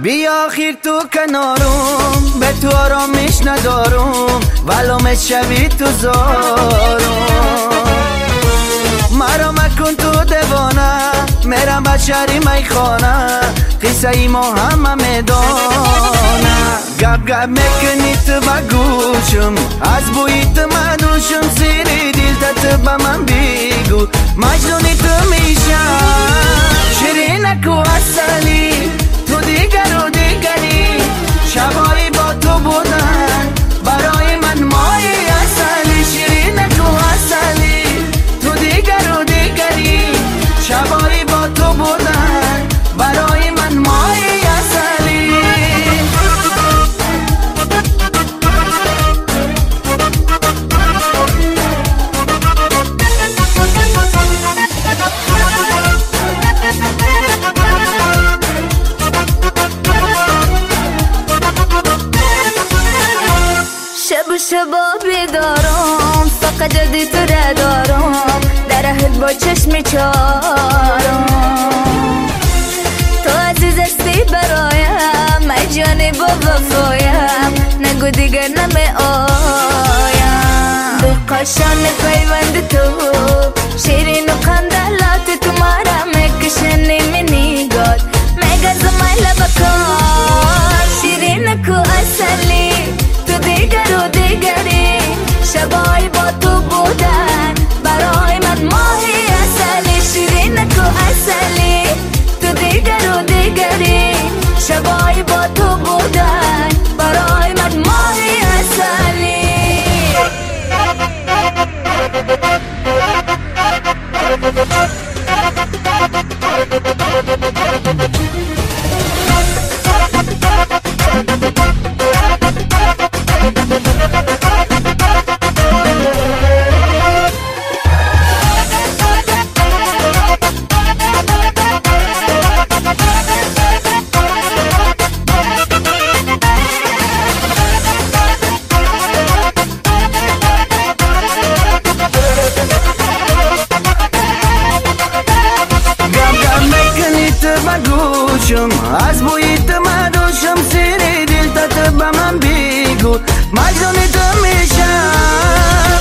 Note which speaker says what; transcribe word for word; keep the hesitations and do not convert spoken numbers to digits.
Speaker 1: بیا خیر تو کنارم، به تو آرامش ندارم، ولو شوی تو زارم. مرا مکن تو دیوانه، میرم بشری میخانه، قصه ای ما همه میدانه. گپ گپ میکنی تو با گوشم، از بوی تو مدوشم، زیر دل تو با من بگو، مجنونی تو میشم. شیرینک و اصلی تو دیگر و دیگری، شبایی با تو بودن برای من مای اصلی. شیرینک و اصلی تو دیگر و دیگری، شبایی با تو بودن برای من مای اصلی.
Speaker 2: شب شبا بیدارم، فقط جدی تو را دارم، در اهل با چشم چارم. تو عزیز استی برایم، ای جانی با وفایم، نگو دیگر نمی آیم. به قشان پیوند تو، شیرین و خندلات تو مرا میکشنی منیگاد، میگز مای لبکار. شیرین کو اصلی تو دیگر و دیگری، شبای با تو بودن برای من ماهی اصلی. شیرین کو اصلی تو دیگر و دیگری، شبای با تو بودن برای من ماهی اصلی.
Speaker 1: از بوی تو مدوشم، زیر دل تو با من بگو، مجنون تو میشم.